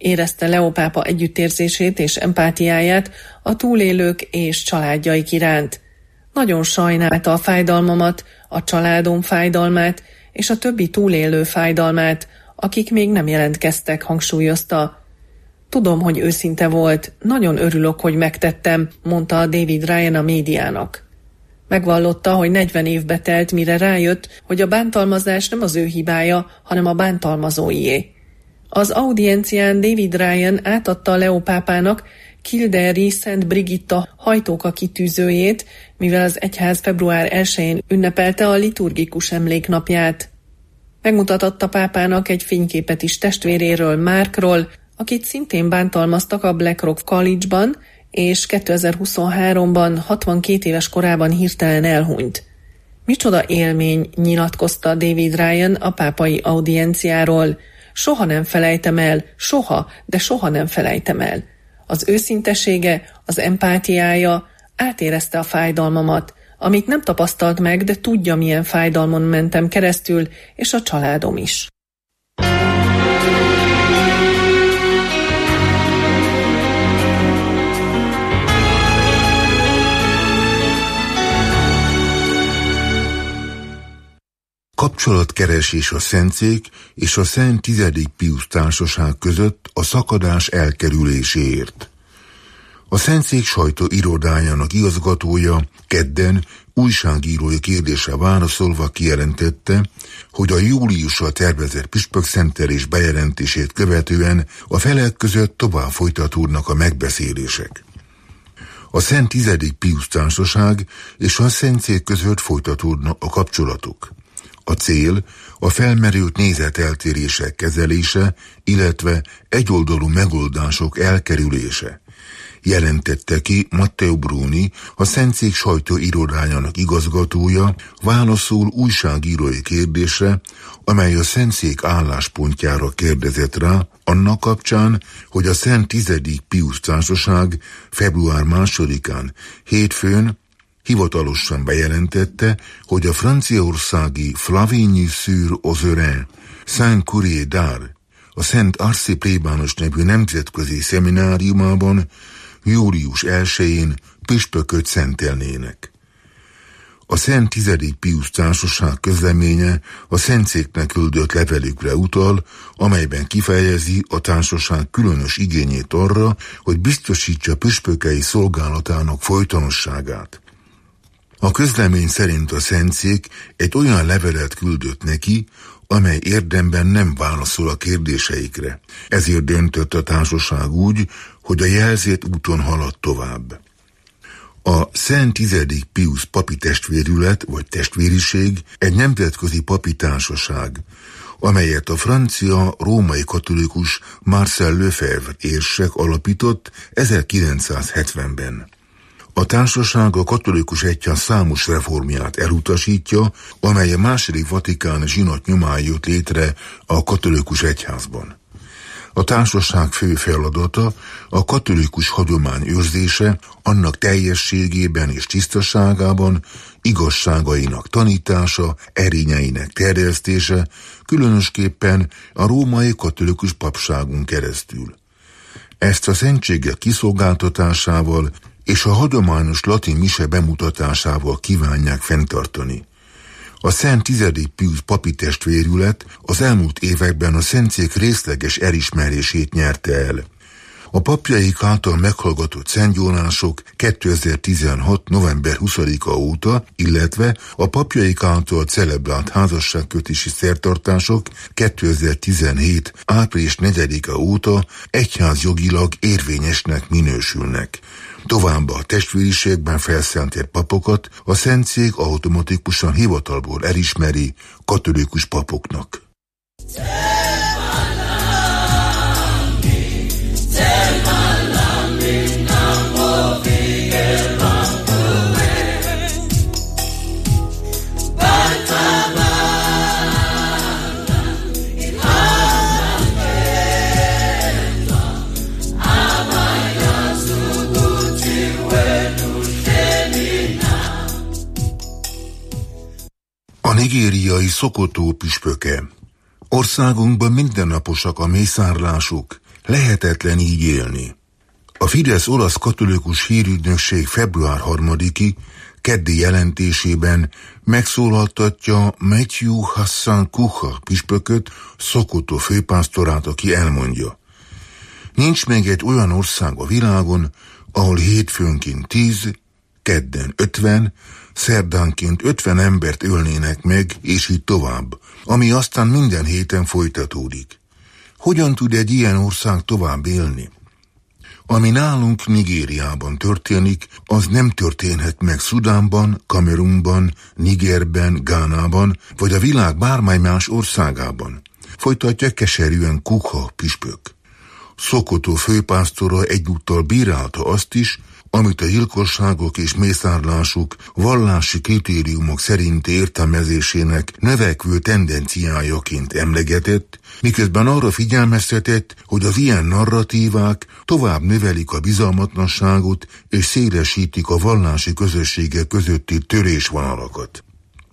Érezte Leó pápa együttérzését és empátiáját a túlélők és családjaik iránt. Nagyon sajnálta a fájdalmamat, a családom fájdalmát és a többi túlélő fájdalmát, akik még nem jelentkeztek, hangsúlyozta. Tudom, hogy őszinte volt, nagyon örülök, hogy megtettem, mondta David Ryan a médiának. Megvallotta, hogy negyven évbe telt, mire rájött, hogy a bántalmazás nem az ő hibája, hanem a bántalmazóié. Az audiencián David Ryan átadta Leó pápának Kildare Szent Brigitta hajtóka kitűzőjét, mivel az egyház február elsején ünnepelte a liturgikus emléknapját. Megmutatott a pápának egy fényképet is testvéréről, Markról, akit szintén bántalmaztak a Blackrock College-ban, és kétezer-huszonháromban hatvankét éves korában hirtelen elhunyt. Micsoda élmény, nyilatkozta David Ryan a pápai audienciáról. Soha nem felejtem el, soha, de soha nem felejtem el. Az őszintesége, az empátiája átérezte a fájdalmamat, amit nem tapasztalt meg, de tudja, milyen fájdalmon mentem keresztül, és a családom is. Kapcsolatkeresés a Szentszék és a Szent Tizedik Piusz Társaság között a szakadás elkerüléséért. A Szentszék sajtó irodájának igazgatója kedden újságírói kérdésre válaszolva kijelentette, hogy a júliusra tervezett püspökszentelés bejelentését követően a felek között tovább folytatódnak a megbeszélések. A Szent Tizedik Piusz Társaság és a Szentszék között folytatódnak a kapcsolatok. A cél a felmerült nézeteltérések kezelése, illetve egyoldalú megoldások elkerülése, jelentette ki Matteo Bruni, a Szentszék sajtóirodájának igazgatója, válaszol újságírói kérdésre, amely a Szentszék álláspontjára kérdezett rá, annak kapcsán, hogy a Szent Tizedik Piusz Társaság február másodikán, hétfőn hivatalosan bejelentette, hogy a franciaországi Flavigny-sur-Ozerain, Saint-Courier d'Ars, a Szent Arci plébános nevű nemzetközi szemináriumában július elsején püspököt szentelnének. A Szent Tizedik Piusz Társaság közleménye a Szentszéknek küldött levelükre utal, amelyben kifejezi a társaság különös igényét arra, hogy biztosítsa püspökei szolgálatának folytonosságát. A közlemény szerint a Szentszék egy olyan levelet küldött neki, amely érdemben nem válaszol a kérdéseikre. Ezért döntött a társaság úgy, hogy a jelzett úton halad tovább. A Szent Tizedik Piusz papi testvérület vagy testvériség egy nemzetközi papi társaság, amelyet a francia római katolikus Marcel Lefebvre érsek alapított ezerkilencszázhetvenben. A társaság a katolikus egyház számos reformját elutasítja, amely a második vatikáni zsinat nyomán jött létre a katolikus egyházban. A társaság fő feladata a katolikus hagyomány őrzése, annak teljességében és tisztaságában, igazságainak tanítása, erényeinek terjesztése, különösképpen a római katolikus papságon keresztül. Ezt a szentségek kiszolgáltatásával és a hagyományos latin mise bemutatásával kívánják fenntartani. A Szent Tizedik Piusz papi testvérület az elmúlt években a Szentszék részleges elismerését nyerte el. A papjaik által meghallgatott szentgyónások kétezer-tizenhat. november huszadika óta, illetve a papjaik által celebrált házasságkötési szertartások kétezer-tizenhét. április negyedike óta egyházjogilag érvényesnek minősülnek. Továbbá a testvériségben felszentelt papokat a Szentszék automatikusan hivatalból elismeri katolikus papoknak. A nigériai Szokotó püspöke. Országunkban mindennaposak a mészárlások, lehetetlen így élni. A Fidesz olasz katolikus hírügynökség február harmadiki keddi jelentésében megszólaltatja Matthew Hassan Kucha püspököt, Szokotó főpásztorát, aki elmondja: nincs még egy olyan ország a világon, ahol hétfőnként tíz, kedden ötven, szerdánként ötven embert ölnének meg, és így tovább, ami aztán minden héten folytatódik. Hogyan tud egy ilyen ország tovább élni? Ami nálunk Nigériában történik, az nem történhet meg Szudánban, Kamerunban, Nigerben, Gánában, vagy a világ bármely más országában. Folytatja keserűen Kucha püspök. Szokotó főpásztora egyúttal bírálta azt is, amit a gyilkosságok és mészárlások vallási kritériumok szerinti értelmezésének növekvő tendenciájaként emlegetett, miközben arra figyelmeztetett, hogy az ilyen narratívák tovább növelik a bizalmatlanságot és szélesítik a vallási közösségek közötti törésvonalakat.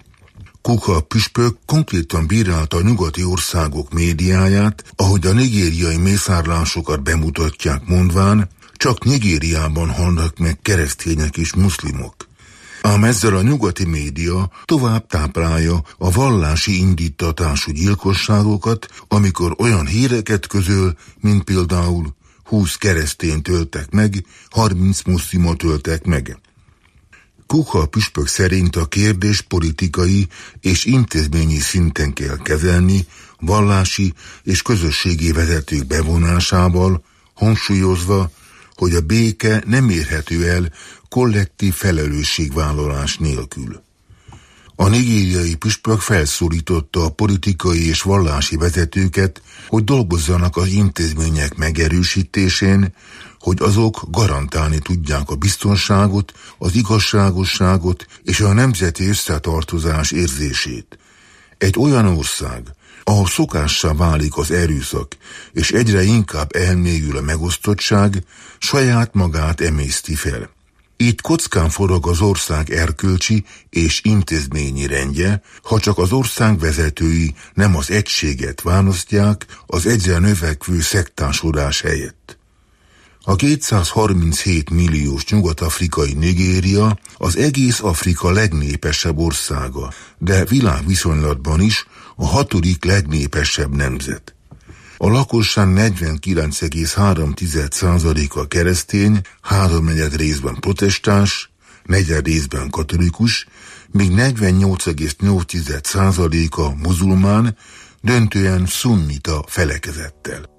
Kucha püspök konkrétan bírálta a nyugati országok médiáját, ahogy a nigériai mészárlásokat bemutatják, mondván, csak Nigériában halnak meg keresztények és muszlimok. Ám ezzel a nyugati média tovább táplálja a vallási indítatású gyilkosságokat, amikor olyan híreket közöl, mint például húsz keresztényt öltek meg, harminc muszlimot öltek meg. Kucha püspök szerint a kérdés politikai és intézményi szinten kell kezelni, vallási és közösségi vezetők bevonásával, hangsúlyozva, hogy a béke nem érhető el kollektív felelősségvállalás nélkül. A nigériai püspök felszólította a politikai és vallási vezetőket, hogy dolgozzanak az intézmények megerősítésén, hogy azok garantálni tudják a biztonságot, az igazságosságot és a nemzeti összetartozás érzését. Egy olyan ország, ahol szokássá válik az erőszak, és egyre inkább elmélyül a megosztottság, saját magát emészti fel. Itt kockán forog az ország erkölcsi és intézményi rendje, ha csak az ország vezetői nem az egységet választják az egyre növekvő szektásodás helyett. A kétszázharminchét milliós nyugat-afrikai Nigéria az egész Afrika legnépesebb országa, de világviszonylatban is a hatodik legnépesebb nemzet. A lakosság negyvenkilenc egész három százaléka keresztény, háromnegyed részben protestáns, negyed részben katolikus, míg negyvennyolc egész nyolc százaléka muzulmán, döntően szunnita felekezettel.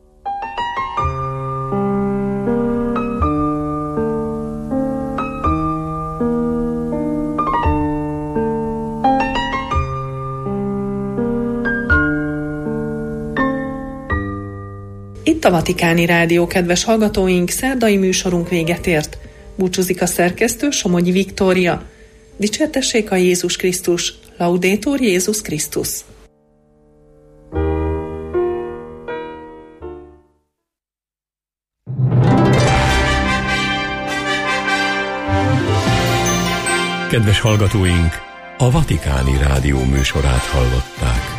Itt a Vatikáni Rádió, kedves hallgatóink, szerdai műsorunk véget ért. Búcsúzik a szerkesztő, Somogyi Viktória. Dicsértessék a Jézus Krisztus, Laudetur Jézus Krisztus. Kedves hallgatóink, a Vatikáni Rádió műsorát hallották.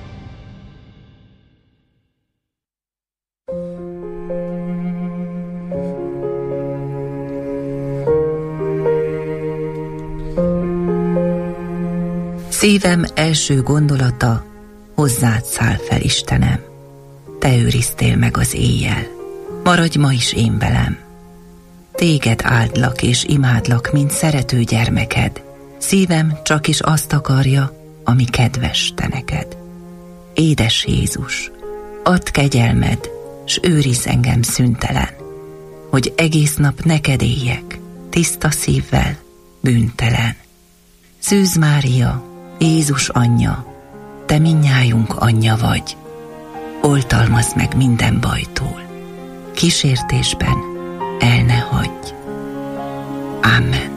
Szívem első gondolata, hozzád száll fel, Istenem. Te őriztél meg az éjjel, maradj ma is én velem. Téged áldlak és imádlak, mint szerető gyermeked. Szívem csak is azt akarja, ami kedves te neked. Édes Jézus, add kegyelmed, s őrizz engem szüntelen, hogy egész nap neked éljek, tiszta szívvel, bűntelen. Szűz Mária, Jézus anyja, te mindnyájunk anyja vagy, oltalmazd meg minden bajtól, kísértésben el ne hagyj. Amen.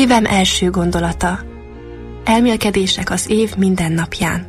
Szívem első gondolata. Elmélkedések az év minden napján.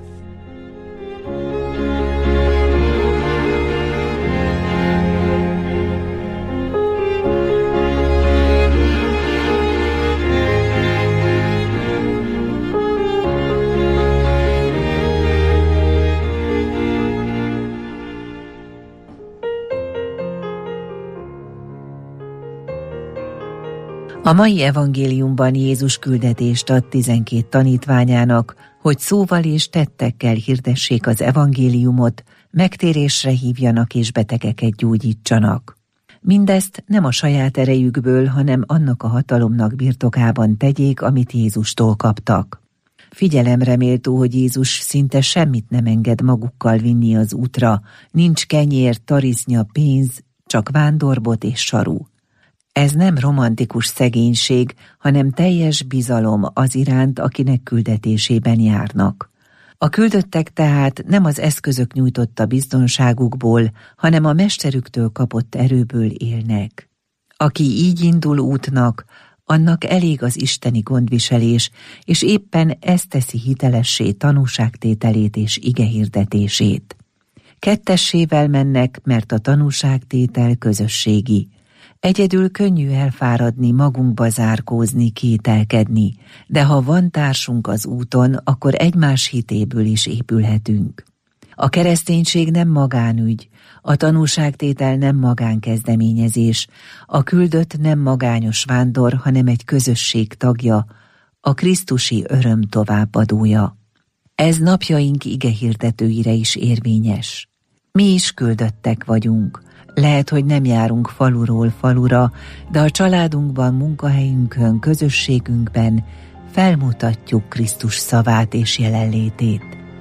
A mai evangéliumban Jézus küldetést ad tizenkét tanítványának, hogy szóval és tettekkel hirdessék az evangéliumot, megtérésre hívjanak és betegeket gyógyítsanak. Mindezt nem a saját erejükből, hanem annak a hatalomnak birtokában tegyék, amit Jézustól kaptak. Figyelemre méltó, hogy Jézus szinte semmit nem enged magukkal vinni az útra, nincs kenyér, tarisznya, pénz, csak vándorbot és saru. Ez nem romantikus szegénység, hanem teljes bizalom az iránt, akinek küldetésében járnak. A küldöttek tehát nem az eszközök nyújtotta biztonságukból, hanem a mesterüktől kapott erőből élnek. Aki így indul útnak, annak elég az isteni gondviselés, és éppen ez teszi hitelessé tanúságtételét és igehirdetését. Kettessével mennek, mert a tanúságtétel közösségi. Egyedül könnyű elfáradni, magunkba zárkózni, kételkedni, de ha van társunk az úton, akkor egymás hitéből is épülhetünk. A kereszténység nem magánügy, a tanúságtétel nem magánkezdeményezés, a küldött nem magányos vándor, hanem egy közösség tagja, a krisztusi öröm továbbadója. Ez napjaink igehirdetőire is érvényes. Mi is küldöttek vagyunk. Lehet, hogy nem járunk faluról falura, de a családunkban, munkahelyünkön, közösségünkben felmutatjuk Krisztus szavát és jelenlétét.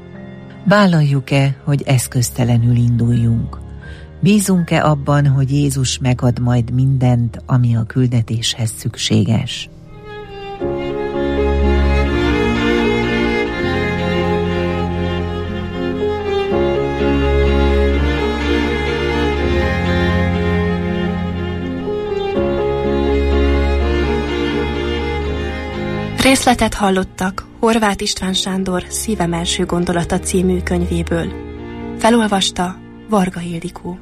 Vállaljuk-e, hogy eszköztelenül induljunk? Bízunk-e abban, hogy Jézus megad majd mindent, ami a küldetéshez szükséges? Részletet hallottak Horváth István Sándor Szívem első gondolata című könyvéből. Felolvasta Varga Ildikó.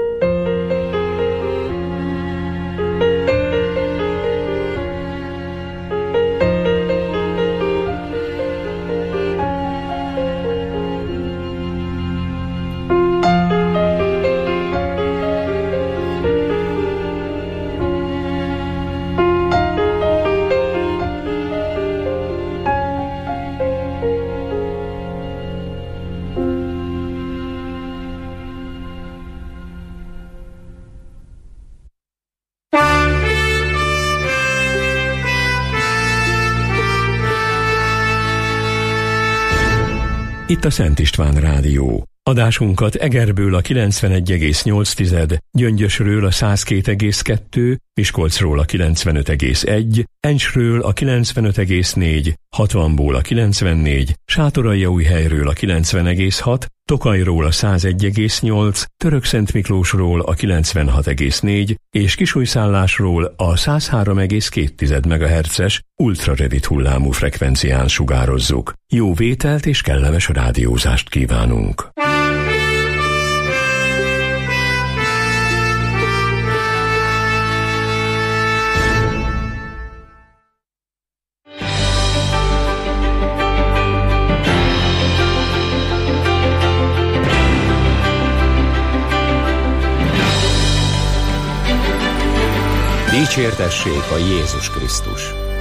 Itt a Szent István Rádió. Adásunkat Egerből a kilencvenegy egész nyolc, Gyöngyösről a száz két egész kettő, Miskolcról a kilencvenöt egész egy, Encsről a kilencvenöt egész négy, hatvanból a kilencvennégy, Sátoraljaújhelyről a kilencven egész hat, Tokajról a száz egy egész nyolc, Törökszentmiklósról a kilencvenhat egész négy és Kisújszállásról a száz három egész két megahertzes ultrarövid hullámú frekvencián sugározzuk. Jó vételt és kellemes rádiózást kívánunk! Dicsértessék a Jézus Krisztus!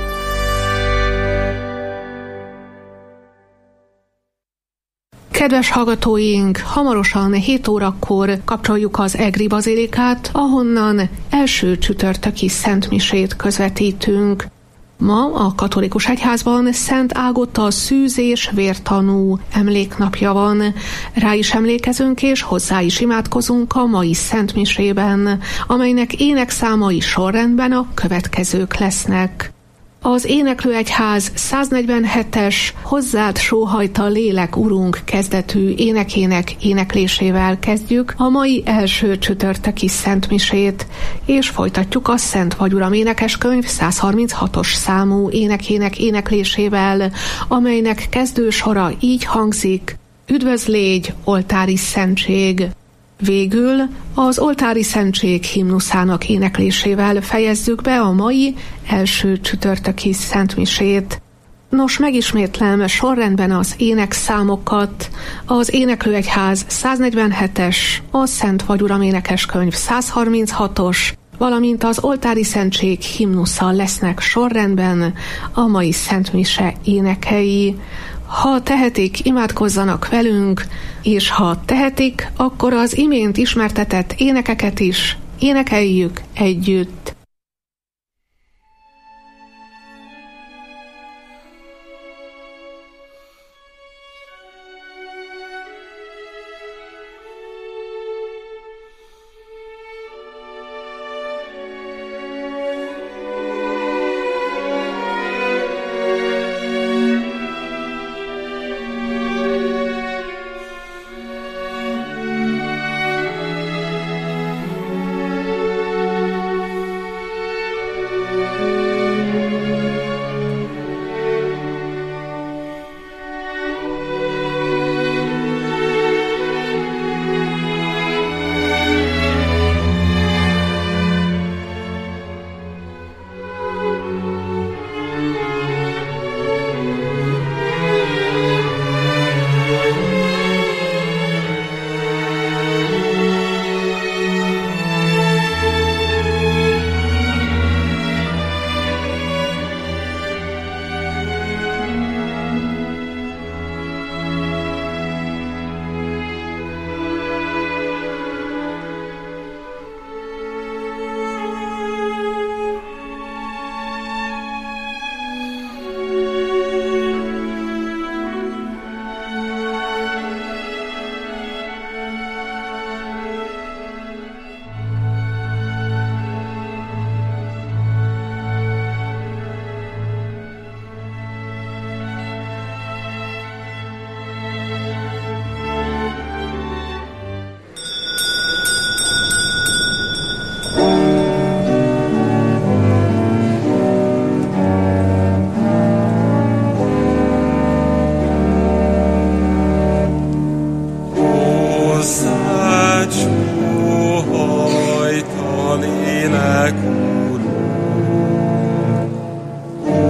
Kedves hallgatóink, hamarosan hét órakor kapcsoljuk az Egri Bazilikát, ahonnan első csütörtöki szentmisét közvetítünk. Ma a katolikus egyházban Szent Ágota szűz és vértanú emléknapja van. Rá is emlékezünk és hozzá is imádkozunk a mai szentmisében, amelynek énekszámai sorrendben a következők lesznek. Az Éneklőegyház száznegyvenhetes Hozzád sóhajt a lélek, Urunk kezdetű énekének éneklésével kezdjük a mai első csütörtöki szentmisét, és folytatjuk a Szent vagy Uram énekeskönyv száz harminchatos számú énekének éneklésével, amelynek kezdősora így hangzik: Üdvözlégy, oltári szentség! Végül az oltári szentség himnuszának éneklésével fejezzük be a mai első csütörtöki szentmisét. Nos, megismétlem sorrendben az énekszámokat. Az Éneklőegyház száznegyvenhetes, a Szent vagy Uram énekeskönyv száz harminchatos, valamint az oltári szentség himnusza lesznek sorrendben a mai szentmise énekei. Ha tehetik, imádkozzanak velünk, és ha tehetik, akkor az imént ismertetett énekeket is énekeljük együtt. Hozzád sóhajt a lélek,